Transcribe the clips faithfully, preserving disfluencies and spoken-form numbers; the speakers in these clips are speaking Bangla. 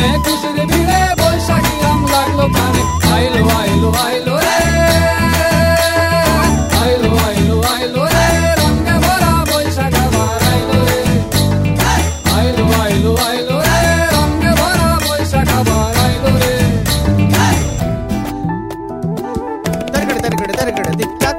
খুশির ভিড়ে বৈশাখী রং লাগলো কানে। আইলো আইলো আইলো রে, আইলো আইলো আইলো রে, রঙে ভরা বৈশাখ আবার আইলো রে। আইলো আইলো আইলো রে, রঙে ভরা বৈশাখ আবার আইলো রে। Targada targada targada tik tak.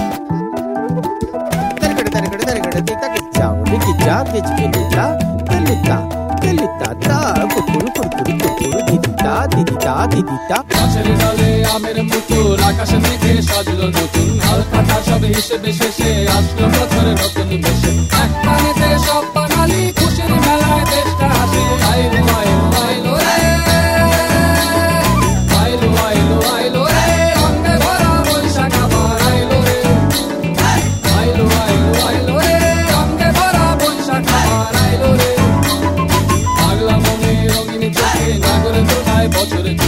Targada targada targada tik tak. Ciao, diki ciao, kichi kilita, kilita, kilita ta, kukuru kukuru kukuru didita didita didita. গাছের ডালে আমের মুকুল, আকাশে মেঘে সাজলো নতুন, হাল কাটা সব হিসেবে শেষে আসলো বছরের নতুন বেশে। এক পানেতে সব বাঙালি খুশির মেলায় দেশটা হাসে। আইলো আইলো আইলো রে, আইলো আইলো আইলো রে, রঙে ভরা বৈশাখ আবার আইলো রে। আইলো আইলো আইলো রে, রঙে ভরা বৈশাখ আবার আইলো রে। পাগলা মনে রঙিন চোখে নাগর দোলায় বছরে